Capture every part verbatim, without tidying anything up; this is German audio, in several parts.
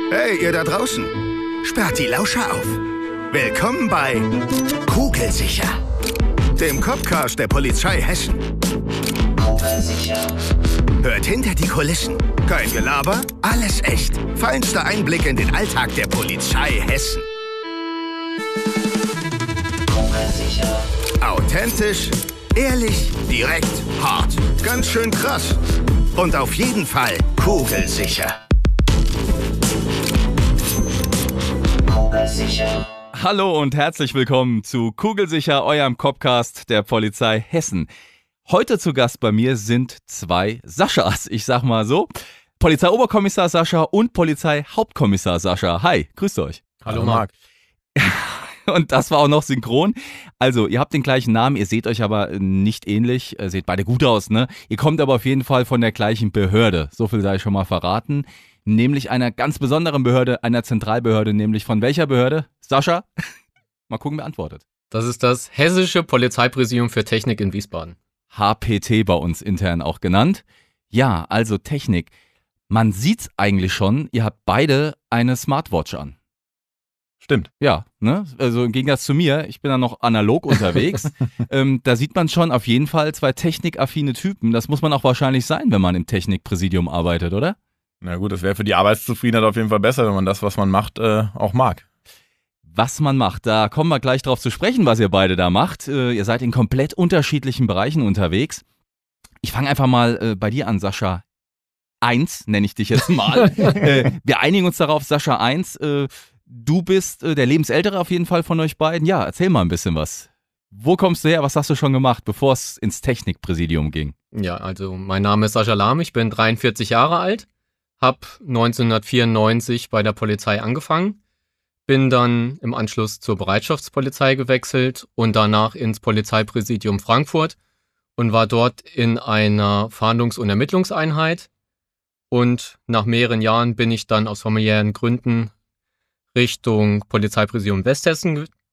Hey, ihr da draußen. Sperrt die Lauscher auf. Willkommen bei Kugelsicher, dem Copcast der Polizei Hessen. Kugelsicher. Hört hinter die Kulissen. Kein Gelaber, alles echt. Feinster Einblick in den Alltag der Polizei Hessen. Kugelsicher. Authentisch, ehrlich, direkt, hart. Ganz schön krass. Und auf jeden Fall kugelsicher. Kugelsicher. Hallo und herzlich willkommen zu Kugelsicher, eurem Copcast der Polizei Hessen. Heute zu Gast bei mir sind zwei Saschas, ich sag mal so. Polizeioberkommissar Sascha und Polizeihauptkommissar Sascha. Hi, grüßt euch. Hallo Marc. Und das war auch noch synchron. Also, ihr habt den gleichen Namen, ihr seht euch aber nicht ähnlich, ihr seht beide gut aus, ne? Ihr kommt aber auf jeden Fall von der gleichen Behörde, so viel sei schon mal verraten. Nämlich einer ganz besonderen Behörde, einer Zentralbehörde, nämlich von welcher Behörde? Sascha? Mal gucken, wer antwortet. Das ist das Hessische Polizeipräsidium für Technik in Wiesbaden. H P T bei uns intern auch genannt. Ja, also Technik. Man sieht's eigentlich schon, ihr habt beide eine Smartwatch an. Stimmt. Ja, ne? Also im Gegensatz zu mir, ich bin da noch analog unterwegs. ähm, da sieht man schon auf jeden Fall zwei technikaffine Typen. Das muss man auch wahrscheinlich sein, wenn man im Technikpräsidium arbeitet, oder? Na gut, das wäre für die Arbeitszufriedenheit auf jeden Fall besser, wenn man das, was man macht, äh, auch mag. Was man macht, da kommen wir gleich drauf zu sprechen, was ihr beide da macht. Äh, ihr seid in komplett unterschiedlichen Bereichen unterwegs. Ich fange einfach mal äh, bei dir an, Sascha. Eins, nenne ich dich jetzt mal. äh, wir einigen uns darauf, Sascha eins. Äh, du bist äh, der Lebensältere auf jeden Fall von euch beiden. Ja, erzähl mal ein bisschen was. Wo kommst du her? Was hast du schon gemacht, bevor es ins Technikpräsidium ging? Ja, also mein Name ist Sascha Lahm, ich bin dreiundvierzig Jahre alt, habe neunzehnhundertvierundneunzig bei der Polizei angefangen, bin dann im Anschluss zur Bereitschaftspolizei gewechselt und danach ins Polizeipräsidium Frankfurt und war dort in einer Fahndungs- und Ermittlungseinheit. Und nach mehreren Jahren bin ich dann aus familiären Gründen Richtung Polizeipräsidium Westhessen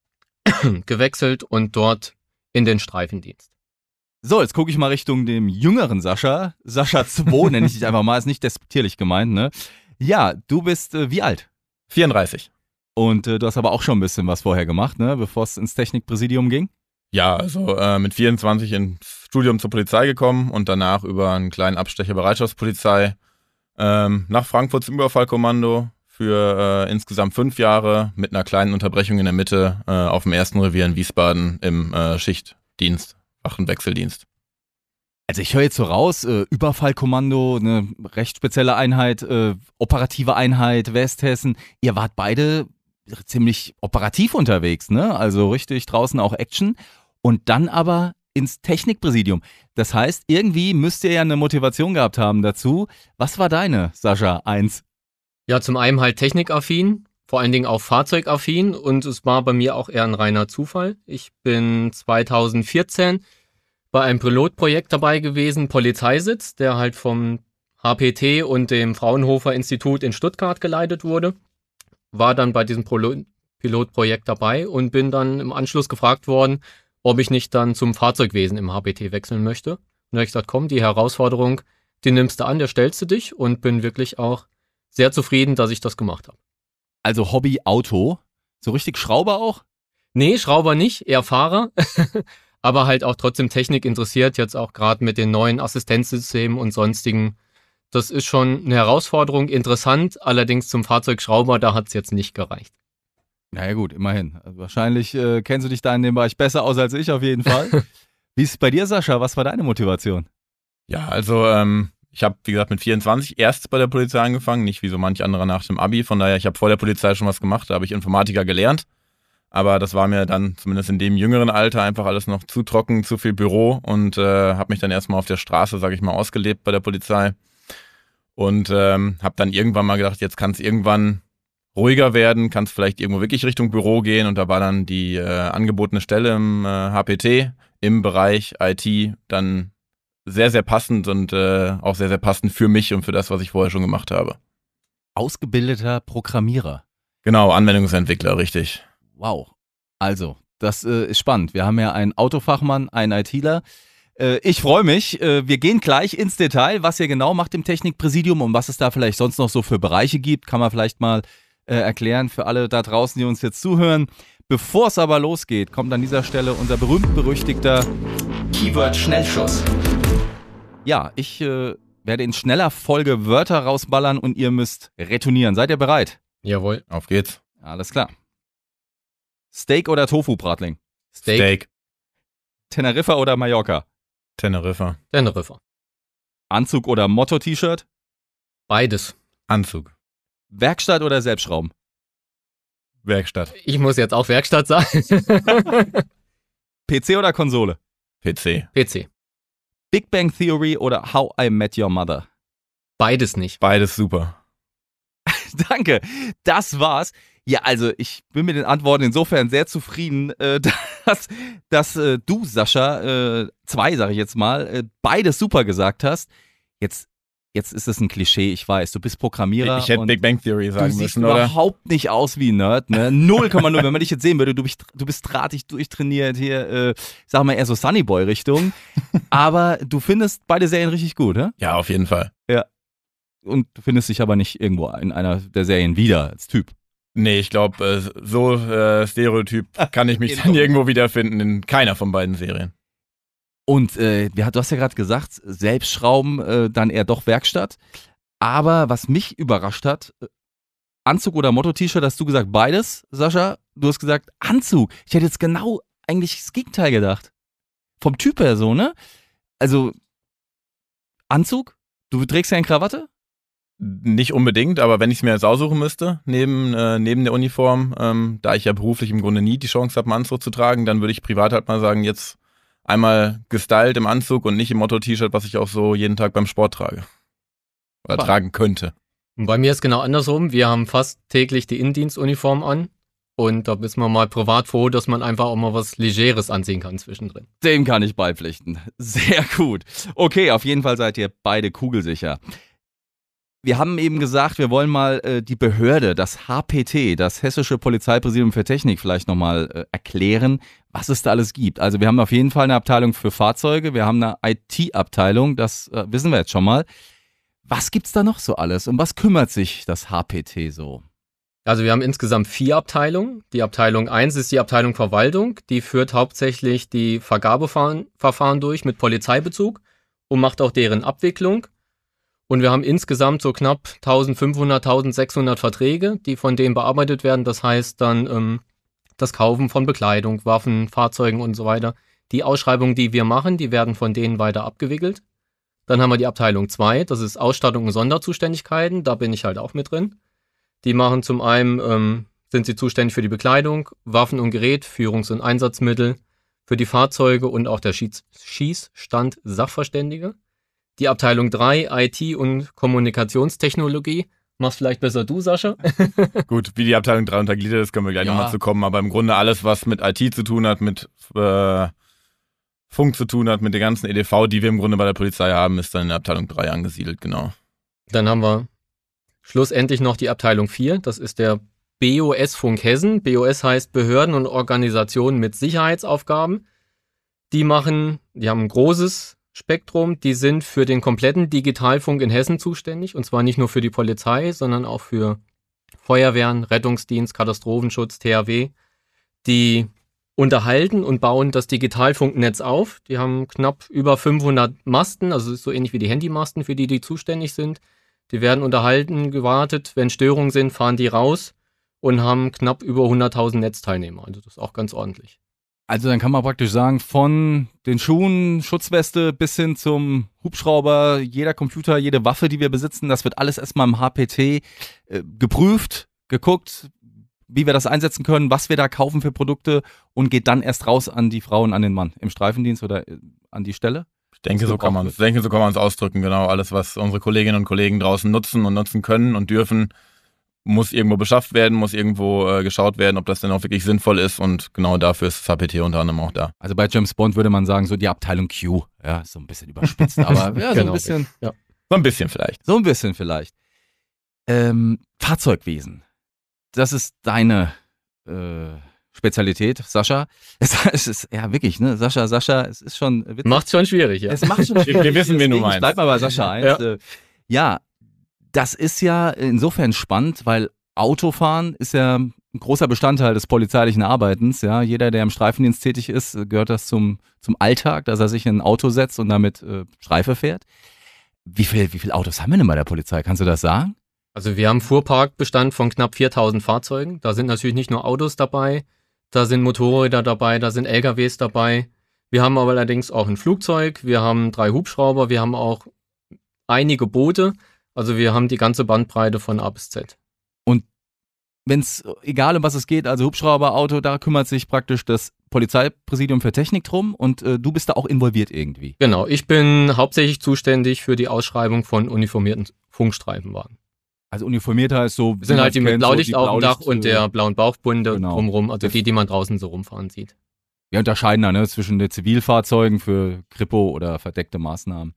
ge- gewechselt und dort in den Streifendienst. So, jetzt gucke ich mal Richtung dem jüngeren Sascha. Sascha zwei nenne ich dich einfach mal, ist nicht despektierlich gemeint, ne? Ja, du bist äh, wie alt? vierunddreißig. Und äh, du hast aber auch schon ein bisschen was vorher gemacht, ne? Bevor es ins Technikpräsidium ging? Ja, also äh, mit vierundzwanzig ins Studium zur Polizei gekommen und danach über einen kleinen Abstecher Bereitschaftspolizei ähm, nach Frankfurt zum Überfallkommando für äh, insgesamt fünf Jahre mit einer kleinen Unterbrechung in der Mitte äh, auf dem ersten Revier in Wiesbaden im äh, Schichtdienst, Wachenwechseldienst. Also ich höre jetzt so raus, äh, Überfallkommando, eine recht spezielle Einheit, äh, operative Einheit, Westhessen. Ihr wart beide ziemlich operativ unterwegs, ne? Also richtig draußen auch Action. Und dann aber ins Technikpräsidium. Das heißt, irgendwie müsst ihr ja eine Motivation gehabt haben dazu. Was war deine, Sascha, eins? Ja, zum einen halt technikaffin, vor allen Dingen auch fahrzeugaffin und es war bei mir auch eher ein reiner Zufall. Ich bin zweitausendvierzehn bei einem Pilotprojekt dabei gewesen, Polizeisitz, der halt vom H P T und dem Fraunhofer Institut in Stuttgart geleitet wurde. War dann bei diesem Pro- Pilotprojekt dabei und bin dann im Anschluss gefragt worden, ob ich nicht dann zum Fahrzeugwesen im H P T wechseln möchte. Und da habe ich gesagt, komm, die Herausforderung, die nimmst du an, der stellst du dich und bin wirklich auch sehr zufrieden, dass ich das gemacht habe. Also Hobby Auto, so richtig Schrauber auch? Nee, Schrauber nicht, eher Fahrer, aber halt auch trotzdem Technik interessiert, jetzt auch gerade mit den neuen Assistenzsystemen und sonstigen. Das ist schon eine Herausforderung, interessant, allerdings zum Fahrzeugschrauber, da hat es jetzt nicht gereicht. Naja gut, immerhin. Also wahrscheinlich äh, kennst du dich da in dem Bereich besser aus als ich auf jeden Fall. Wie ist es bei dir, Sascha? Was war deine Motivation? Ja, also ähm, ich habe, wie gesagt, mit vierundzwanzig erst bei der Polizei angefangen, nicht wie so manch anderer nach dem Abi. Von daher, ich habe vor der Polizei schon was gemacht, da habe ich Informatiker gelernt. Aber das war mir dann zumindest in dem jüngeren Alter einfach alles noch zu trocken, zu viel Büro und äh, habe mich dann erstmal auf der Straße, sage ich mal, ausgelebt bei der Polizei. Und ähm, habe dann irgendwann mal gedacht, jetzt kann es irgendwann ruhiger werden, kann es vielleicht irgendwo wirklich Richtung Büro gehen. Und da war dann die äh, angebotene Stelle im äh, H P T im Bereich I T dann sehr, sehr passend und äh, auch sehr, sehr passend für mich und für das, was ich vorher schon gemacht habe. Ausgebildeter Programmierer. Genau, Anwendungsentwickler, richtig. Wow. Also, das äh, ist spannend. Wir haben ja einen Autofachmann, einen ITler. Äh, ich freue mich. Äh, wir gehen gleich ins Detail, was ihr genau macht im Technikpräsidium und was es da vielleicht sonst noch so für Bereiche gibt. Kann man vielleicht mal äh, erklären für alle da draußen, die uns jetzt zuhören. Bevor es aber losgeht, kommt an dieser Stelle unser berühmt-berüchtigter Keyword-Schnellschuss. Ja, ich äh, werde in schneller Folge Wörter rausballern und ihr müsst retournieren. Seid ihr bereit? Jawohl. Auf geht's. Alles klar. Steak oder Tofu-Bratling? Steak. Steak. Teneriffa oder Mallorca? Teneriffa. Teneriffa. Anzug oder Motto-T-Shirt? Beides. Anzug. Werkstatt oder Selbstschrauben? Werkstatt. Ich muss jetzt auch Werkstatt sagen. P C oder Konsole? P C. P C. Big Bang Theory oder How I Met Your Mother? Beides nicht. Beides super. Danke, das war's. Ja, also ich bin mit den Antworten insofern sehr zufrieden, äh, dass, dass äh, du, Sascha, äh, zwei, sage ich jetzt mal, äh, beides super gesagt hast. Jetzt, jetzt ist es ein Klischee, ich weiß, du bist Programmierer. Ich hätte und Big Bang Theory du sagen siehst müssen, oder? überhaupt nicht aus wie ein Nerd, ne? null Komma null, wenn man dich jetzt sehen würde, du bist, du bist drahtig durchtrainiert hier, äh, sag mal eher so Sunnyboy-Richtung. Aber du findest beide Serien richtig gut, ne? Ja, auf jeden Fall. Und du findest dich aber nicht irgendwo in einer der Serien wieder als Typ. Nee, ich glaube, äh, so äh, Stereotyp kann ich mich Genau. dann irgendwo wiederfinden in keiner von beiden Serien. Und äh, du hast ja gerade gesagt, Selbstschrauben, äh, dann eher doch Werkstatt. Aber was mich überrascht hat, äh, Anzug oder Motto-T-Shirt, hast du gesagt beides, Sascha? Du hast gesagt Anzug. Ich hätte jetzt genau eigentlich das Gegenteil gedacht. Vom Typ her so, ne? Also, Anzug? Du trägst ja eine Krawatte? Nicht unbedingt, aber wenn ich es mir jetzt aussuchen müsste, neben, äh, neben der Uniform, ähm, da ich ja beruflich im Grunde nie die Chance habe, einen Anzug zu tragen, dann würde ich privat halt mal sagen, jetzt einmal gestylt im Anzug und nicht im Motto-T-Shirt, was ich auch so jeden Tag beim Sport trage. Oder Spannend. tragen könnte. Und bei mir ist genau andersrum. Wir haben fast täglich die Innendienstuniform an. Und da ist man mal privat froh, dass man einfach auch mal was Legeres anziehen kann zwischendrin. Dem kann ich beipflichten. Sehr gut. Okay, auf jeden Fall seid ihr beide kugelsicher. Wir haben eben gesagt, wir wollen mal äh, die Behörde, das H P T, das Hessische Polizeipräsidium für Technik, vielleicht nochmal äh, erklären, was es da alles gibt. Also wir haben auf jeden Fall eine Abteilung für Fahrzeuge, wir haben eine I T-Abteilung, das äh, wissen wir jetzt schon mal. Was gibt's da noch so alles? Um was kümmert sich das H P T so? Also wir haben insgesamt vier Abteilungen. Die Abteilung eins ist die Abteilung Verwaltung. Die führt hauptsächlich die Vergabeverfahren durch mit Polizeibezug und macht auch deren Abwicklung. Und wir haben insgesamt so knapp eintausendfünfhundert, eintausendsechshundert Verträge, die von denen bearbeitet werden. Das heißt dann ähm, das Kaufen von Bekleidung, Waffen, Fahrzeugen und so weiter. Die Ausschreibungen, die wir machen, die werden von denen weiter abgewickelt. Dann haben wir die Abteilung zwei, das ist Ausstattung und Sonderzuständigkeiten. Da bin ich halt auch mit drin. Die machen zum einen, ähm, sind sie zuständig für die Bekleidung, Waffen und Gerät, Führungs- und Einsatzmittel, für die Fahrzeuge und auch der Schieß- Schießstand Sachverständige. Die Abteilung drei, I T und Kommunikationstechnologie. Machst vielleicht besser du, Sascha? Gut, wie die Abteilung drei untergliedert ist, können wir gleich Ja. nochmal zu kommen. Aber im Grunde alles, was mit I T zu tun hat, mit äh, Funk zu tun hat, mit der ganzen E D V, die wir im Grunde bei der Polizei haben, ist dann in der Abteilung drei angesiedelt, genau. Dann haben wir schlussendlich noch die Abteilung vier. Das ist der B O S Funk Hessen. B O S heißt Behörden und Organisationen mit Sicherheitsaufgaben. Die machen, die haben ein großes Spektrum. Die sind für den kompletten Digitalfunk in Hessen zuständig. Und zwar nicht nur für die Polizei, sondern auch für Feuerwehren, Rettungsdienst, Katastrophenschutz, T H W. Die unterhalten und bauen das Digitalfunknetz auf. Die haben knapp über fünfhundert Masten, also es ist so ähnlich wie die Handymasten, für die die zuständig sind. Die werden unterhalten, gewartet. Wenn Störungen sind, fahren die raus und haben knapp über hunderttausend Netzteilnehmer. Also das ist auch ganz ordentlich. Also dann kann man praktisch sagen, von den Schuhen, Schutzweste bis hin zum Hubschrauber, jeder Computer, jede Waffe, die wir besitzen, das wird alles erstmal im H P T äh, geprüft, geguckt, wie wir das einsetzen können, was wir da kaufen für Produkte und geht dann erst raus an die Frau und an den Mann im Streifendienst oder äh, an die Stelle. Ich denke, so kann man es, denke, so kann man es ausdrücken, genau. Alles, was unsere Kolleginnen und Kollegen draußen nutzen und nutzen können und dürfen, muss irgendwo beschafft werden, muss irgendwo äh, geschaut werden, ob das denn auch wirklich sinnvoll ist und genau dafür ist das H P T unter anderem auch da. Also bei James Bond würde man sagen, so die Abteilung Q. Ja, ist so ein bisschen überspitzt, aber ja, so Genau. ein bisschen. Ja. So ein bisschen vielleicht. So ein bisschen vielleicht. Ähm, Fahrzeugwesen. Das ist deine äh, Spezialität, Sascha. Es, es ist ja wirklich, ne, Sascha, Sascha, es ist schon witzig. Macht's schon schwierig, ja. Es macht schon schwierig. Wir wissen, wen du Deswegen, meinst. Ich bleib mal bei Sascha eins. Ja. Äh, ja, das ist ja insofern spannend, weil Autofahren ist ja ein großer Bestandteil des polizeilichen Arbeitens. Ja, jeder, der im Streifendienst tätig ist, gehört das zum, zum Alltag, dass er sich in ein Auto setzt und damit äh, Streife fährt. Wie viel, wie viele Autos haben wir denn bei der Polizei? Kannst du das sagen? Also wir haben einen Fuhrparkbestand von knapp viertausend Fahrzeugen. Da sind natürlich nicht nur Autos dabei, da sind Motorräder dabei, da sind L K Ws dabei. Wir haben aber allerdings auch ein Flugzeug, wir haben drei Hubschrauber, wir haben auch einige Boote. Also wir haben die ganze Bandbreite von A bis Z. Wenn es, egal um was es geht, also Hubschrauber, Auto, da kümmert sich praktisch das Polizeipräsidium für Technik drum und äh, du bist da auch involviert irgendwie. Genau, ich bin hauptsächlich zuständig für die Ausschreibung von uniformierten Funkstreifenwagen. Also uniformiert heißt so... Das sind halt die mit Blaulicht auf dem Dach und äh, der blauen Bauchbunde genau. drumherum, also die, die man draußen so rumfahren sieht. Wir unterscheiden da ne, zwischen den Zivilfahrzeugen für Kripo oder verdeckte Maßnahmen.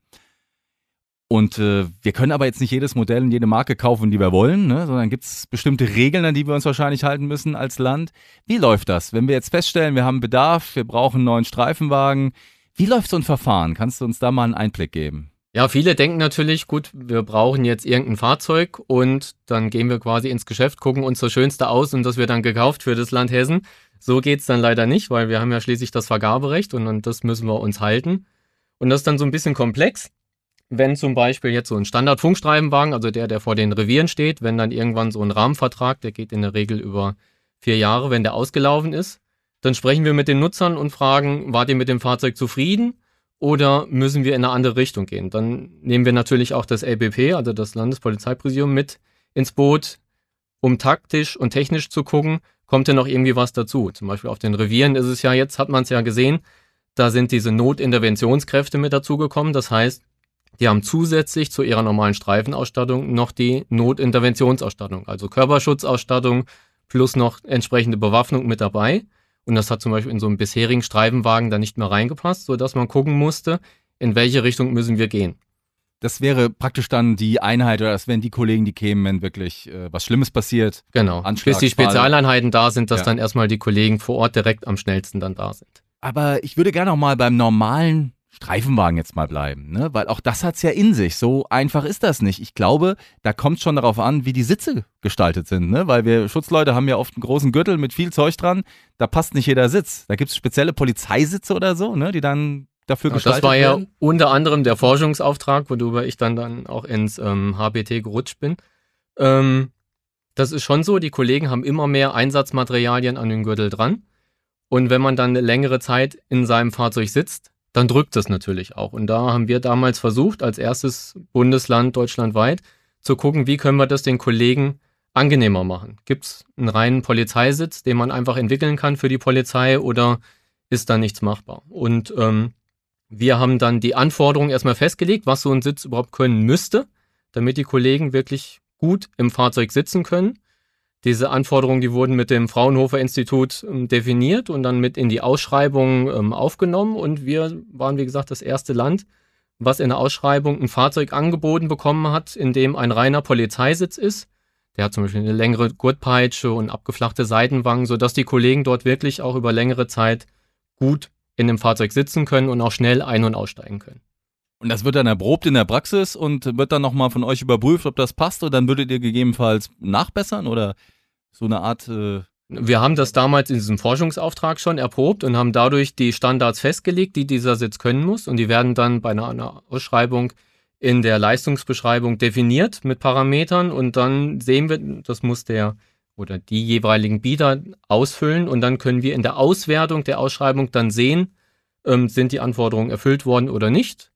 Und äh, wir können aber jetzt nicht jedes Modell und jede Marke kaufen, die wir wollen, ne? Sondern gibt es bestimmte Regeln, an die wir uns wahrscheinlich halten müssen als Land. Wie läuft das? Wenn wir jetzt feststellen, wir haben Bedarf, wir brauchen einen neuen Streifenwagen, wie läuft so ein Verfahren? Kannst du uns da mal einen Einblick geben? Ja, viele denken natürlich, gut, wir brauchen jetzt irgendein Fahrzeug und dann gehen wir quasi ins Geschäft, gucken uns das Schönste aus und das wird dann gekauft für das Land Hessen. So geht's dann leider nicht, weil wir haben ja schließlich das Vergaberecht und an das müssen wir uns halten. Und das ist dann so ein bisschen komplex. Wenn zum Beispiel jetzt so ein Standard-Funkstreifenwagen, also der, der vor den Revieren steht, wenn dann irgendwann so ein Rahmenvertrag, der geht in der Regel über vier Jahre, wenn der ausgelaufen ist, dann sprechen wir mit den Nutzern und fragen, wart ihr mit dem Fahrzeug zufrieden oder müssen wir in eine andere Richtung gehen? Dann nehmen wir natürlich auch das L B P, also das Landespolizeipräsidium, mit ins Boot, um taktisch und technisch zu gucken, kommt denn noch irgendwie was dazu? Zum Beispiel auf den Revieren ist es ja jetzt, hat man es ja gesehen, da sind diese Notinterventionskräfte mit dazugekommen, das heißt, die haben zusätzlich zu ihrer normalen Streifenausstattung noch die Notinterventionsausstattung, also Körperschutzausstattung plus noch entsprechende Bewaffnung mit dabei. Und das hat zum Beispiel in so einem bisherigen Streifenwagen da nicht mehr reingepasst, sodass man gucken musste, in welche Richtung müssen wir gehen. Das wäre praktisch dann die Einheit oder das wären die Kollegen, die kämen, wenn wirklich äh, was Schlimmes passiert. Genau, Anschlag, bis die Fall. Spezialeinheiten da sind, dass Ja. dann erstmal die Kollegen vor Ort direkt am schnellsten dann da sind. Aber ich würde gerne auch mal beim normalen Streifenwagen jetzt mal bleiben, ne? Weil auch das hat's ja in sich. So einfach ist das nicht. Ich glaube, da kommt schon darauf an, wie die Sitze gestaltet sind, ne? Weil wir Schutzleute haben ja oft einen großen Gürtel mit viel Zeug dran. Da passt nicht jeder Sitz. Da gibt's spezielle Polizeisitze oder so, ne? Die dann dafür Ja, gestaltet das war ja werden. unter anderem der Forschungsauftrag, worüber ich dann, dann auch ins ähm, H B T gerutscht bin. Ähm, das ist schon so, die Kollegen haben immer mehr Einsatzmaterialien an den Gürtel dran. Und wenn man dann eine längere Zeit in seinem Fahrzeug sitzt, dann drückt das natürlich auch. Und da haben wir damals versucht, als erstes Bundesland deutschlandweit, zu gucken, wie können wir das den Kollegen angenehmer machen. Gibt es einen reinen Polizeisitz, den man einfach entwickeln kann für die Polizei oder ist da nichts machbar? Und ähm, wir haben dann die Anforderungen erstmal festgelegt, was so ein Sitz überhaupt können müsste, damit die Kollegen wirklich gut im Fahrzeug sitzen können. Diese Anforderungen, die wurden mit dem Fraunhofer Institut ähm, definiert und dann mit in die Ausschreibung ähm, aufgenommen. Und wir waren, wie gesagt, das erste Land, was in der Ausschreibung ein Fahrzeug angeboten bekommen hat, in dem ein reiner Polizeisitz ist. Der hat zum Beispiel eine längere Gurtpeitsche und abgeflachte Seitenwangen, sodass die Kollegen dort wirklich auch über längere Zeit gut in dem Fahrzeug sitzen können und auch schnell ein- und aussteigen können. Und das wird dann erprobt in der Praxis und wird dann nochmal von euch überprüft, ob das passt und dann würdet ihr gegebenenfalls nachbessern oder so eine Art... Äh Wir haben das damals in diesem Forschungsauftrag schon erprobt und haben dadurch die Standards festgelegt, die dieser Sitz können muss. Und die werden dann bei einer, einer Ausschreibung in der Leistungsbeschreibung definiert mit Parametern. Und dann sehen wir, das muss der oder die jeweiligen Bieter ausfüllen. Und dann können wir in der Auswertung der Ausschreibung dann sehen, ähm, sind die Anforderungen erfüllt worden oder nicht.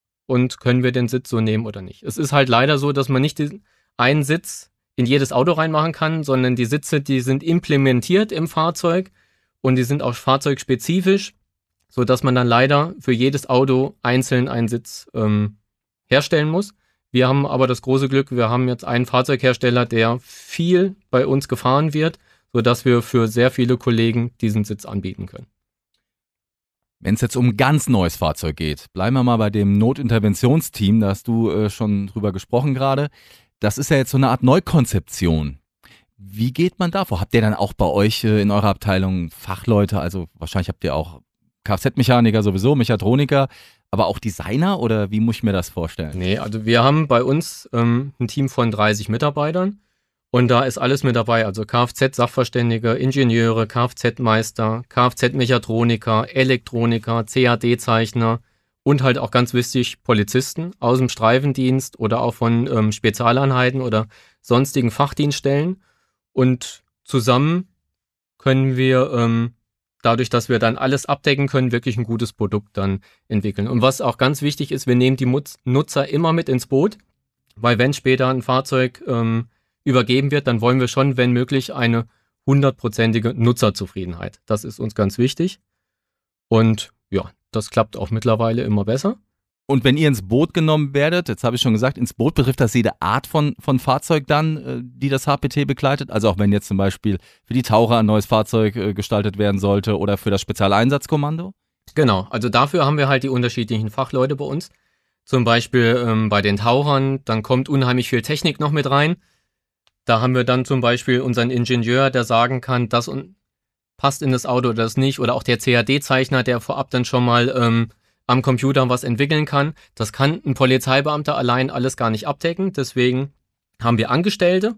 Und können wir den Sitz so nehmen oder nicht. Es ist halt leider so, dass man nicht den, einen Sitz in jedes Auto reinmachen kann, sondern die Sitze, die sind implementiert im Fahrzeug und die sind auch fahrzeugspezifisch, sodass man dann leider für jedes Auto einzeln einen Sitz ähm, herstellen muss. Wir haben aber das große Glück, wir haben jetzt einen Fahrzeughersteller, der viel bei uns gefahren wird, sodass wir für sehr viele Kollegen diesen Sitz anbieten können. Wenn es jetzt um ein ganz neues Fahrzeug geht, bleiben wir mal bei dem Notinterventionsteam, da hast du äh, schon drüber gesprochen gerade. Das ist ja jetzt so eine Art Neukonzeption. Wie geht man da vor? Habt ihr dann auch bei euch äh, in eurer Abteilung Fachleute, also wahrscheinlich habt ihr auch Kfz-Mechaniker sowieso, Mechatroniker, aber auch Designer oder wie muss ich mir das vorstellen? Nee, also wir haben bei uns ähm, ein Team von dreißig Mitarbeitern und da ist alles mit dabei, also Kfz-Sachverständige, Ingenieure, Kfz-Meister, Kfz-Mechatroniker, Elektroniker, C A D-Zeichner und halt auch ganz wichtig Polizisten aus dem Streifendienst oder auch von ähm, Spezialeinheiten oder sonstigen Fachdienststellen. Und zusammen können wir, ähm, dadurch, dass wir dann alles abdecken können, wirklich ein gutes Produkt dann entwickeln. Und was auch ganz wichtig ist, wir nehmen die Mutz- Nutzer immer mit ins Boot, weil wenn später ein Fahrzeug ähm, übergeben wird, dann wollen wir schon, wenn möglich, eine hundertprozentige Nutzerzufriedenheit. Das ist uns ganz wichtig. Und ja, das klappt auch mittlerweile immer besser. Und wenn ihr ins Boot genommen werdet, jetzt habe ich schon gesagt, ins Boot betrifft das jede Art von, von Fahrzeug dann, äh, die das H P T begleitet? Also auch wenn jetzt zum Beispiel für die Taucher ein neues Fahrzeug äh, gestaltet werden sollte oder für das Spezialeinsatzkommando? Genau, also dafür haben wir halt die unterschiedlichen Fachleute bei uns. Zum Beispiel ähm, bei den Tauchern, dann kommt unheimlich viel Technik noch mit rein. Da haben wir dann zum Beispiel unseren Ingenieur, der sagen kann, das und passt in das Auto oder das nicht. Oder auch der C A D-Zeichner, der vorab dann schon mal ähm, am Computer was entwickeln kann. Das kann ein Polizeibeamter allein alles gar nicht abdecken. Deswegen haben wir Angestellte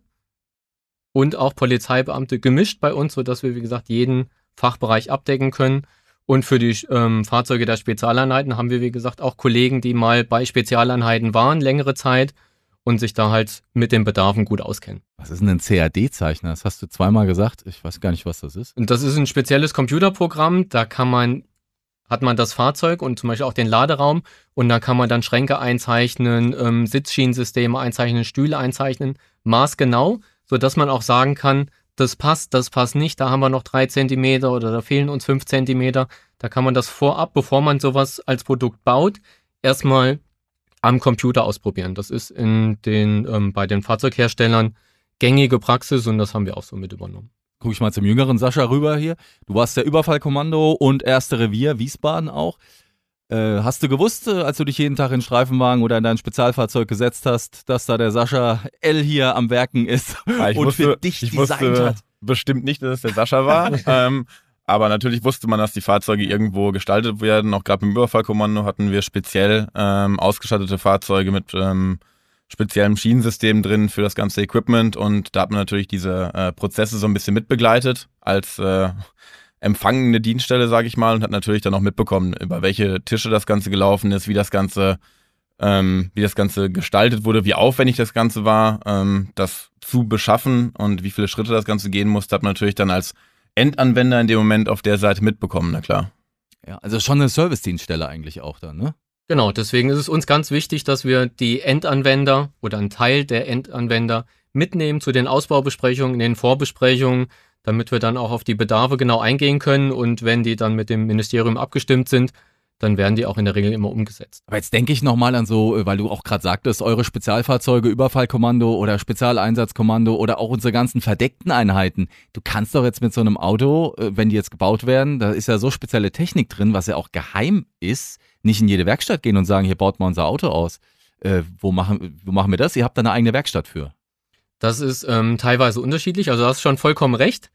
und auch Polizeibeamte gemischt bei uns, sodass wir, wie gesagt, jeden Fachbereich abdecken können. Und für die ähm, Fahrzeuge der Spezialeinheiten haben wir, wie gesagt, auch Kollegen, die mal bei Spezialeinheiten waren, längere Zeit und sich da halt mit den Bedarfen gut auskennen. Was ist denn ein C A D-Zeichner? Das hast du zweimal gesagt. Ich weiß gar nicht, was das ist. Und das ist ein spezielles Computerprogramm. Da kann man hat man das Fahrzeug und zum Beispiel auch den Laderaum und da kann man dann Schränke einzeichnen, ähm, Sitzschienensysteme einzeichnen, Stühle einzeichnen, maßgenau, sodass man auch sagen kann, das passt, das passt nicht, da haben wir noch drei Zentimeter oder da fehlen uns fünf Zentimeter. Da kann man das vorab, bevor man sowas als Produkt baut, erstmal am Computer ausprobieren. Das ist in den, ähm, bei den Fahrzeugherstellern gängige Praxis und das haben wir auch so mit übernommen. Guck ich mal zum jüngeren Sascha rüber hier. Du warst der Überfallkommando und erste Revier, Wiesbaden auch. Äh, hast du gewusst, als du dich jeden Tag in den Streifenwagen oder in dein Spezialfahrzeug gesetzt hast, dass da der Sascha L hier am Werken ist ja, ich und wusste, für dich ich designt wusste hat? Bestimmt nicht, dass es der Sascha war. ähm, aber natürlich wusste man, dass die Fahrzeuge irgendwo gestaltet werden. Auch gerade im Überfallkommando hatten wir speziell ähm, ausgestattete Fahrzeuge mit ähm, speziellem Schienensystem drin für das ganze Equipment und da hat man natürlich diese äh, Prozesse so ein bisschen mitbegleitet als äh, empfangende Dienststelle, sage ich mal, und hat natürlich dann auch mitbekommen, über welche Tische das Ganze gelaufen ist, wie das Ganze, ähm, wie das Ganze gestaltet wurde, wie aufwendig das Ganze war, ähm, das zu beschaffen und wie viele Schritte das Ganze gehen musste, hat man natürlich dann als Endanwender in dem Moment auf der Seite mitbekommen, na klar. Ja, also schon eine Servicedienststelle eigentlich auch dann, ne? Genau, deswegen ist es uns ganz wichtig, dass wir die Endanwender oder einen Teil der Endanwender mitnehmen zu den Ausbaubesprechungen, in den Vorbesprechungen, damit wir dann auch auf die Bedarfe genau eingehen können und wenn die dann mit dem Ministerium abgestimmt sind, dann werden die auch in der Regel immer umgesetzt. Aber jetzt denke ich nochmal an so, weil du auch gerade sagtest, eure Spezialfahrzeuge, Überfallkommando oder Spezialeinsatzkommando oder auch unsere ganzen verdeckten Einheiten. Du kannst doch jetzt mit so einem Auto, wenn die jetzt gebaut werden, da ist ja so spezielle Technik drin, was ja auch geheim ist, nicht in jede Werkstatt gehen und sagen, hier baut mal unser Auto aus. Äh, wo, machen, wo machen wir das? Ihr habt da eine eigene Werkstatt für. Das ist ähm, teilweise unterschiedlich, also du hast schon vollkommen recht.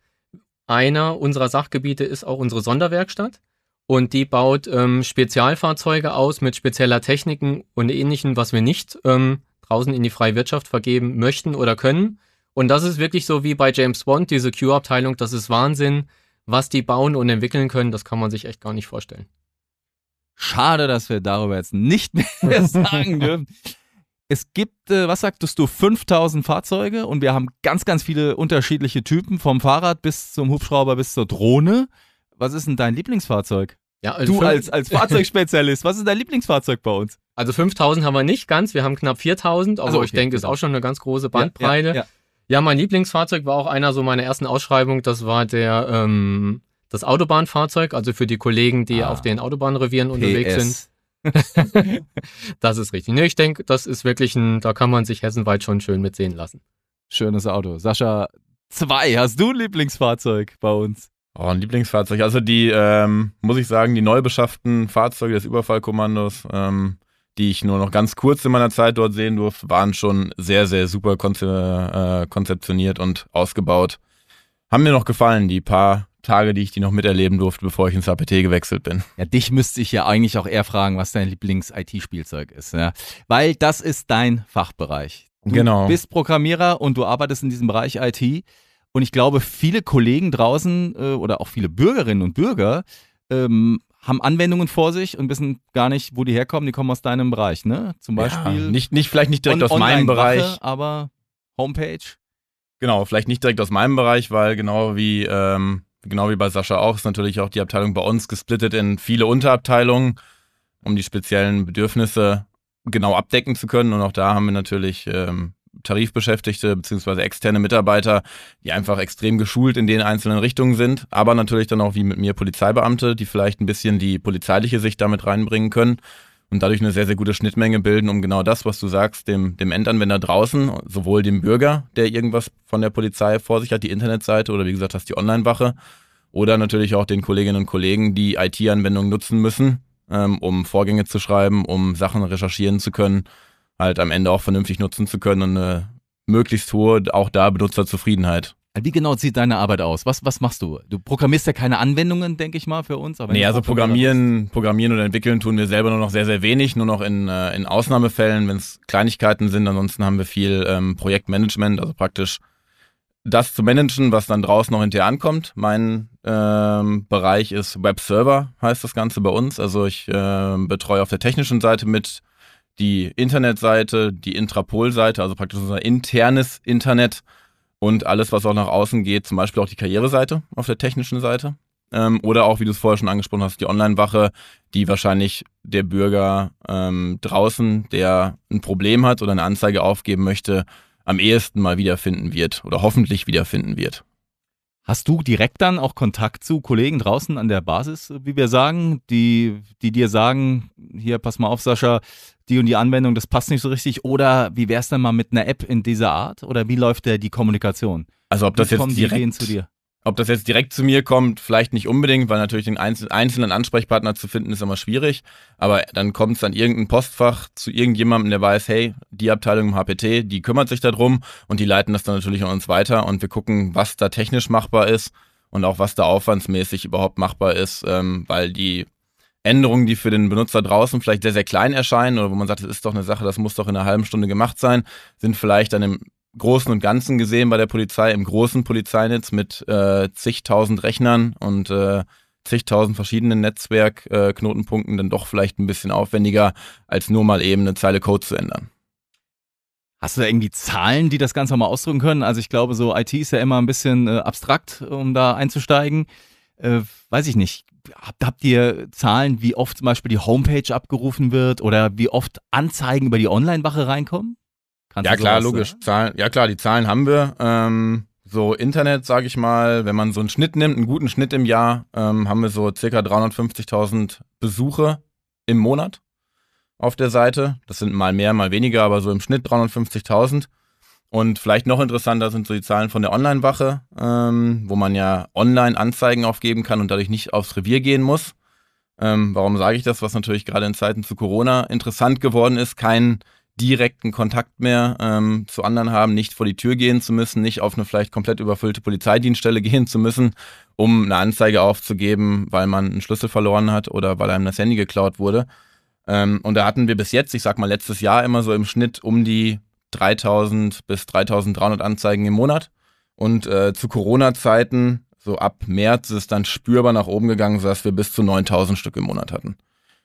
Einer unserer Sachgebiete ist auch unsere Sonderwerkstatt. Und die baut ähm, Spezialfahrzeuge aus mit spezieller Techniken und Ähnlichem, was wir nicht ähm, draußen in die freie Wirtschaft vergeben möchten oder können. Und das ist wirklich so wie bei James Bond, diese Q-Abteilung, das ist Wahnsinn, was die bauen und entwickeln können, das kann man sich echt gar nicht vorstellen. Schade, dass wir darüber jetzt nicht mehr sagen dürfen. Es gibt, äh, was sagtest du, fünftausend Fahrzeuge und wir haben ganz, ganz viele unterschiedliche Typen, vom Fahrrad bis zum Hubschrauber bis zur Drohne. Was ist denn dein Lieblingsfahrzeug? Ja, also du als, als Fahrzeugspezialist, was ist dein Lieblingsfahrzeug bei uns? Also fünftausend haben wir nicht ganz, wir haben knapp viertausend, aber also okay, ich denke, genau. Ist auch schon eine ganz große Bandbreite. Ja, ja, ja. ja, mein Lieblingsfahrzeug war auch einer so meiner ersten Ausschreibung, das war der ähm, das Autobahnfahrzeug, also für die Kollegen, die ah, auf den Autobahnrevieren unterwegs sind. Das ist richtig. Nee, ich denke, das ist wirklich ein, da kann man sich hessenweit schon schön mitsehen lassen. Schönes Auto. Sascha, zwei, hast du ein Lieblingsfahrzeug bei uns? Oh, ein Lieblingsfahrzeug. Also die, ähm, muss ich sagen, die neu beschafften Fahrzeuge des Überfallkommandos, ähm, die ich nur noch ganz kurz in meiner Zeit dort sehen durfte, waren schon sehr, sehr super konze- äh, konzeptioniert und ausgebaut. Haben mir noch gefallen, die paar Tage, die ich die noch miterleben durfte, bevor ich ins H P T gewechselt bin. Ja, dich müsste ich ja eigentlich auch eher fragen, was dein Lieblings-I T-Spielzeug ist. Ja? Weil das ist dein Fachbereich. Du Genau. bist Programmierer und du arbeitest in diesem Bereich I T. Und ich glaube, viele Kollegen draußen äh, oder auch viele Bürgerinnen und Bürger ähm, haben Anwendungen vor sich und wissen gar nicht, wo die herkommen. Die kommen aus deinem Bereich, ne? Zum Beispiel. Ja, nicht, nicht, vielleicht nicht direkt on- aus meinem Online-Wache, Bereich. aber Homepage. Genau, vielleicht nicht direkt aus meinem Bereich, weil genau wie, ähm, genau wie bei Sascha auch, ist natürlich auch die Abteilung bei uns gesplittet in viele Unterabteilungen, um die speziellen Bedürfnisse genau abdecken zu können. Und auch da haben wir natürlich ähm, Tarifbeschäftigte bzw. externe Mitarbeiter, die einfach extrem geschult in den einzelnen Richtungen sind, aber natürlich dann auch wie mit mir Polizeibeamte, die vielleicht ein bisschen die polizeiliche Sicht damit reinbringen können und dadurch eine sehr, sehr gute Schnittmenge bilden, um genau das, was du sagst, dem, dem Endanwender draußen, sowohl dem Bürger, der irgendwas von der Polizei vor sich hat, die Internetseite oder wie gesagt hast, die Online-Wache, oder natürlich auch den Kolleginnen und Kollegen, die I T-Anwendungen nutzen müssen, ähm, um Vorgänge zu schreiben, um Sachen recherchieren zu können, halt am Ende auch vernünftig nutzen zu können und eine möglichst hohe, auch da Benutzerzufriedenheit. Wie genau sieht deine Arbeit aus? Was, was machst du? Du programmierst ja keine Anwendungen, denke ich mal, für uns. Aber Nee, also programmieren, programmieren oder entwickeln tun wir selber nur noch sehr, sehr wenig, nur noch in, äh, in Ausnahmefällen, wenn es Kleinigkeiten sind. Ansonsten haben wir viel ähm, Projektmanagement, also praktisch das zu managen, was dann draußen noch hinterher ankommt. Mein ähm, Bereich ist Webserver, heißt das Ganze bei uns. Also ich äh, betreue auf der technischen Seite mit die Internetseite, die Intrapol-Seite, also praktisch unser internes Internet und alles, was auch nach außen geht, zum Beispiel auch die Karriereseite auf der technischen Seite. Ähm, oder auch, wie du es vorher schon angesprochen hast, die Online-Wache, die wahrscheinlich der Bürger ähm, draußen, der ein Problem hat oder eine Anzeige aufgeben möchte, am ehesten mal wiederfinden wird oder hoffentlich wiederfinden wird. Hast du direkt dann auch Kontakt zu Kollegen draußen an der Basis, wie wir sagen, die, die dir sagen, hier, pass mal auf, Sascha, die und die Anwendung, das passt nicht so richtig? Oder wie wär's denn mal mit einer App in dieser Art? Oder wie läuft der die Kommunikation? Also ob das Wie jetzt kommen die Ideen direkt zu dir? Ob das jetzt direkt zu mir kommt, vielleicht nicht unbedingt, weil natürlich den einzelnen Ansprechpartner zu finden ist immer schwierig. Aber dann kommt es an irgendein Postfach zu irgendjemandem, der weiß, hey, die Abteilung im H P T, die kümmert sich darum und die leiten das dann natürlich an uns weiter und wir gucken, was da technisch machbar ist und auch was da aufwandsmäßig überhaupt machbar ist, ähm, weil die Änderungen, die für den Benutzer draußen vielleicht sehr, sehr klein erscheinen oder wo man sagt, das ist doch eine Sache, das muss doch in einer halben Stunde gemacht sein, sind vielleicht dann im Großen und Ganzen gesehen bei der Polizei, im großen Polizeinetz mit äh, zigtausend Rechnern und äh, zigtausend verschiedenen Netzwerkknotenpunkten äh, dann doch vielleicht ein bisschen aufwendiger, als nur mal eben eine Zeile Code zu ändern. Hast du da irgendwie Zahlen, die das Ganze mal ausdrücken können? Also ich glaube, so I T ist ja immer ein bisschen äh, abstrakt, um da einzusteigen. Äh, weiß ich nicht. Habt, habt ihr Zahlen, wie oft zum Beispiel die Homepage abgerufen wird oder wie oft Anzeigen über die Online-Wache reinkommen? Kannst Ja du klar, sowas logisch. sagen? Zahlen, ja klar, die Zahlen haben wir. Ähm, so Internet, sage ich mal, wenn man so einen Schnitt nimmt, einen guten Schnitt im Jahr, ähm, haben wir so circa dreihundertfünfzigtausend Besuche im Monat auf der Seite. Das sind mal mehr, mal weniger, aber so im Schnitt dreihundertfünfzigtausend. Und vielleicht noch interessanter sind so die Zahlen von der Online-Wache, ähm, wo man ja online Anzeigen aufgeben kann und dadurch nicht aufs Revier gehen muss. Ähm, warum sage ich das? Was natürlich gerade in Zeiten zu Corona interessant geworden ist, keinen direkten Kontakt mehr ähm, zu anderen haben, nicht vor die Tür gehen zu müssen, nicht auf eine vielleicht komplett überfüllte Polizeidienststelle gehen zu müssen, um eine Anzeige aufzugeben, weil man einen Schlüssel verloren hat oder weil einem das Handy geklaut wurde. Ähm, und da hatten wir bis jetzt, ich sag mal letztes Jahr, immer so im Schnitt um die dreitausend bis dreitausenddreihundert Anzeigen im Monat. Und äh, zu Corona-Zeiten, so ab März, ist es dann spürbar nach oben gegangen, sodass wir bis zu neuntausend Stück im Monat hatten.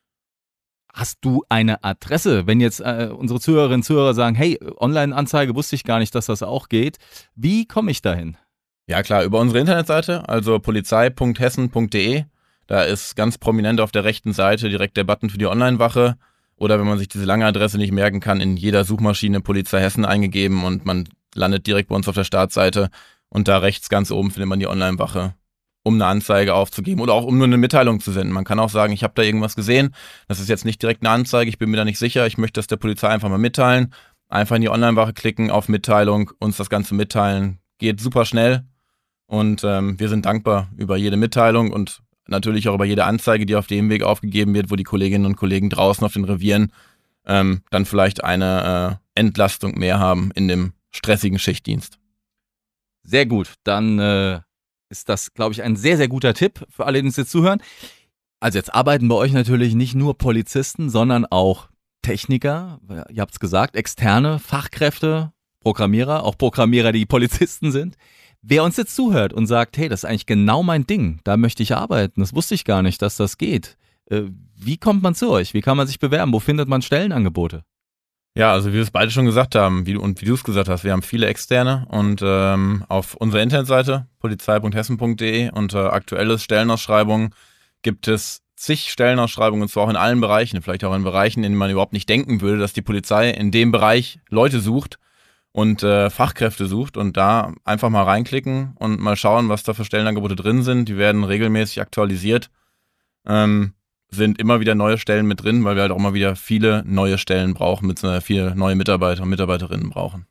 Hast du eine Adresse, wenn jetzt äh, unsere Zuhörerinnen und Zuhörer sagen, hey, Online-Anzeige wusste ich gar nicht, dass das auch geht. Wie komme ich dahin? Ja klar, über unsere Internetseite, also polizei punkt hessen punkt de. Da ist ganz prominent auf der rechten Seite direkt der Button für die Online-Wache. Oder wenn man sich diese lange Adresse nicht merken kann, in jeder Suchmaschine Polizei Hessen eingegeben und man landet direkt bei uns auf der Startseite. Und da rechts ganz oben findet man die Online-Wache, um eine Anzeige aufzugeben oder auch um nur eine Mitteilung zu senden. Man kann auch sagen, ich habe da irgendwas gesehen, das ist jetzt nicht direkt eine Anzeige, ich bin mir da nicht sicher, ich möchte das der Polizei einfach mal mitteilen. Einfach in die Online-Wache klicken, auf Mitteilung, uns das Ganze mitteilen. Geht super schnell und ähm, wir sind dankbar über jede Mitteilung und natürlich auch über jede Anzeige, die auf dem Weg aufgegeben wird, wo die Kolleginnen und Kollegen draußen auf den Revieren ähm, dann vielleicht eine äh, Entlastung mehr haben in dem stressigen Schichtdienst. Sehr gut, dann äh, ist das, glaube ich, ein sehr, sehr guter Tipp für alle, die uns jetzt zuhören. Also jetzt arbeiten bei euch natürlich nicht nur Polizisten, sondern auch Techniker, ihr habt es gesagt, externe Fachkräfte, Programmierer, auch Programmierer, die Polizisten sind. Wer uns jetzt zuhört und sagt, hey, das ist eigentlich genau mein Ding, da möchte ich arbeiten, das wusste ich gar nicht, dass das geht. Äh, wie kommt man zu euch? Wie kann man sich bewerben? Wo findet man Stellenangebote? Ja, also wie wir es beide schon gesagt haben, wie du, und wie du es gesagt hast, wir haben viele Externe und ähm, auf unserer Internetseite polizei punkt hessen punkt de unter aktuelles Stellenausschreibungen gibt es zig Stellenausschreibungen, und zwar auch in allen Bereichen, vielleicht auch in Bereichen, in denen man überhaupt nicht denken würde, dass die Polizei in dem Bereich Leute sucht und äh, Fachkräfte sucht, und da einfach mal reinklicken und mal schauen, was da für Stellenangebote drin sind. Die werden regelmäßig aktualisiert, ähm, sind immer wieder neue Stellen mit drin, weil wir halt auch immer wieder viele neue Stellen brauchen, mit äh, viele neue Mitarbeiter und Mitarbeiterinnen brauchen.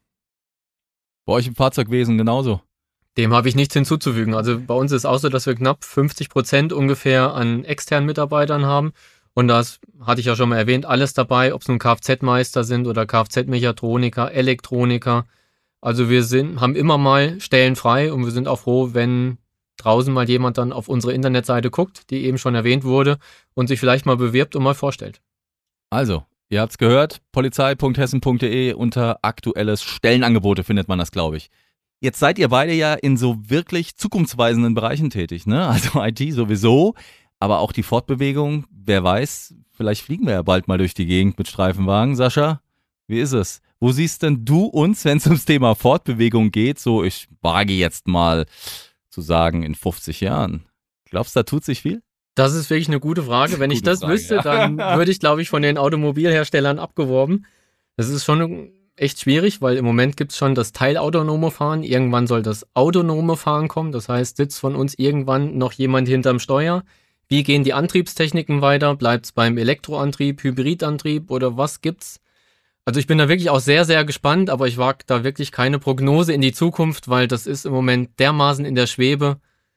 Bei euch im Fahrzeugwesen genauso? Dem habe ich nichts hinzuzufügen. Also bei uns ist auch so, dass wir knapp fünfzig Prozent ungefähr an externen Mitarbeitern haben. Und das hatte ich ja schon mal erwähnt, alles dabei, ob es nun Kfz-Meister sind oder Kfz-Mechatroniker, Elektroniker. Also wir sind, haben immer mal Stellen frei, und wir sind auch froh, wenn draußen mal jemand dann auf unsere Internetseite guckt, die eben schon erwähnt wurde, und sich vielleicht mal bewirbt und mal vorstellt. Also, ihr habt's gehört, polizei punkt hessen punkt de unter aktuelles Stellenangebote findet man das, glaube ich. Jetzt seid ihr beide ja in so wirklich zukunftsweisenden Bereichen tätig, ne? Also I T sowieso, aber auch die Fortbewegung, wer weiß, vielleicht fliegen wir ja bald mal durch die Gegend mit Streifenwagen. Sascha, wie ist es? Wo siehst denn du uns, wenn es ums Thema Fortbewegung geht, so ich wage jetzt mal zu sagen, in fünfzig Jahren? Glaubst du, da tut sich viel? Das ist wirklich eine gute Frage. Wenn ich das Frage, wüsste, ja. dann würde ich, glaube ich, von den Automobilherstellern abgeworben. Das ist schon echt schwierig, weil im Moment gibt es schon das teilautonome Fahren. Irgendwann soll das autonome Fahren kommen. Das heißt, sitzt von uns irgendwann noch jemand hinterm Steuer. Wie gehen die Antriebstechniken weiter? Bleibt es beim Elektroantrieb, Hybridantrieb oder was gibt's? Also ich bin da wirklich auch sehr, sehr gespannt, aber ich wage da wirklich keine Prognose in die Zukunft, weil das ist im Moment dermaßen in der Schwebe.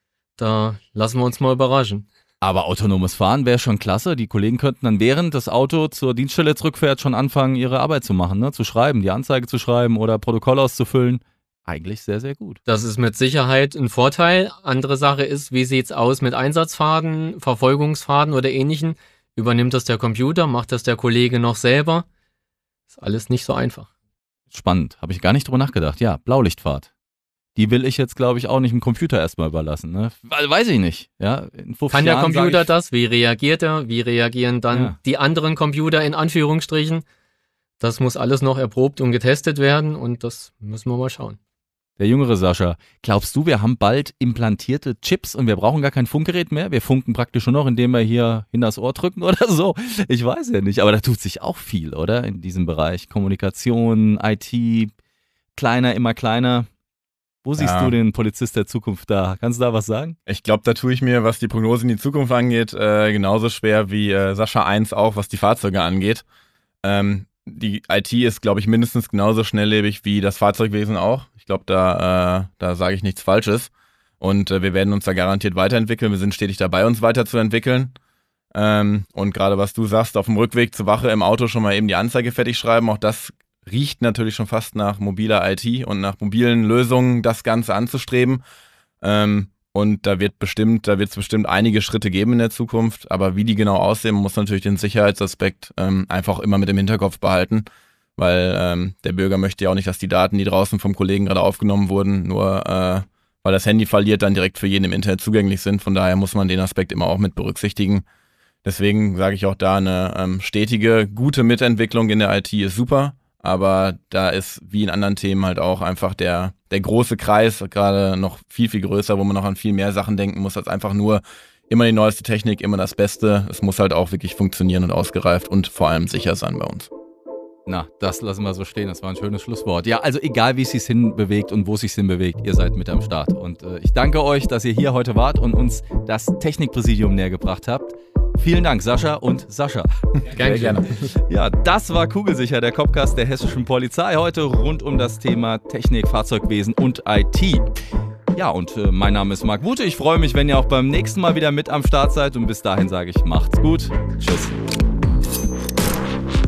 Da lassen wir uns mal überraschen. Aber autonomes Fahren wäre schon klasse. Die Kollegen könnten dann, während das Auto zur Dienststelle zurückfährt, schon anfangen, ihre Arbeit zu machen, ne? Zu schreiben, die Anzeige zu schreiben oder Protokoll auszufüllen. Eigentlich sehr, sehr gut. Das ist mit Sicherheit ein Vorteil. Andere Sache ist, wie sieht's aus mit Einsatzfahrten, Verfolgungsfahrten oder ähnlichen? Übernimmt das der Computer? Macht das der Kollege noch selber? Ist alles nicht so einfach. Spannend. Habe ich gar nicht drüber nachgedacht. Ja, Blaulichtfahrt. Die will ich jetzt, glaube ich, auch nicht dem Computer erstmal überlassen. Ne? Weiß ich nicht. Ja, in fünfzig Kann der Jahren Computer ich, das? Wie reagiert er? Wie reagieren dann ja. die anderen Computer in Anführungsstrichen? Das muss alles noch erprobt und getestet werden, und das müssen wir mal schauen. Der jüngere Sascha, glaubst du, wir haben bald implantierte Chips und wir brauchen gar kein Funkgerät mehr? Wir funken praktisch nur noch, indem wir hier hin das Ohr drücken oder so. Ich weiß ja nicht, aber da tut sich auch viel, oder? In diesem Bereich. Kommunikation, I T, kleiner, immer kleiner. Wo siehst ja. du den Polizist der Zukunft da? Kannst du da was sagen? Ich glaube, da tue ich mir, was die Prognose in die Zukunft angeht, äh, genauso schwer wie äh, Sascha eins auch, was die Fahrzeuge angeht. Ähm, die I T ist, glaube ich, mindestens genauso schnelllebig wie das Fahrzeugwesen auch. Ich glaube, da, äh, da sage ich nichts Falsches. Und äh, wir werden uns da garantiert weiterentwickeln. Wir sind stetig dabei, uns weiterzuentwickeln. Ähm, und gerade was du sagst, auf dem Rückweg zur Wache im Auto schon mal eben die Anzeige fertig schreiben, auch das riecht natürlich schon fast nach mobiler I T und nach mobilen Lösungen, das Ganze anzustreben. Ähm, und da wird bestimmt, da wird es bestimmt einige Schritte geben in der Zukunft, aber wie die genau aussehen, muss natürlich den Sicherheitsaspekt ähm, einfach immer mit im Hinterkopf behalten, weil ähm, der Bürger möchte ja auch nicht, dass die Daten, die draußen vom Kollegen gerade aufgenommen wurden, nur äh, weil das Handy verliert, dann direkt für jeden im Internet zugänglich sind. Von daher muss man den Aspekt immer auch mit berücksichtigen. Deswegen sage ich auch da, eine ähm, stetige, gute Mitentwicklung in der I T ist super. Aber da ist wie in anderen Themen halt auch einfach der, der große Kreis gerade noch viel, viel größer, wo man noch an viel mehr Sachen denken muss, als einfach nur immer die neueste Technik, immer das Beste. Es muss halt auch wirklich funktionieren und ausgereift und vor allem sicher sein bei uns. Na, das lassen wir so stehen. Das war ein schönes Schlusswort. Ja, also egal, wie es sich hinbewegt und wo es sich hinbewegt, ihr seid mit am Start. Und äh, ich danke euch, dass ihr hier heute wart und uns das Technikpräsidium näher gebracht habt. Vielen Dank, Sascha und Sascha. Gerne, gerne. Ja, das war Kugelsicher, der Copcast der hessischen Polizei. Heute rund um das Thema Technik, Fahrzeugwesen und I T. Ja, und äh, mein Name ist Marc Wute. Ich freue mich, wenn ihr auch beim nächsten Mal wieder mit am Start seid. Und bis dahin sage ich, macht's gut. Tschüss.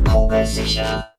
Kugelsicher.